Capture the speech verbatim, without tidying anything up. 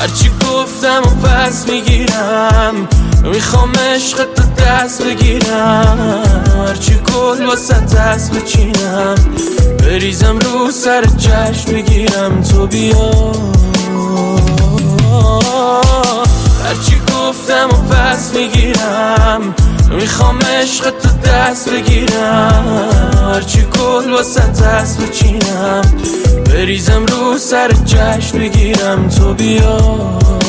هرچی گفتم و پس میگیرم، میخوام عشق تو دست بگیرم، هرچی گل واسه دست بچینم، بریزم رو سر چشم بگیرم تو بیا. هرچی گفتم و پس میگیرم، میخوام عشق تو دست بگیرم، هرچی گل واسه دست بچینم، بریزم رو سر چشم بگیرم تو بیا.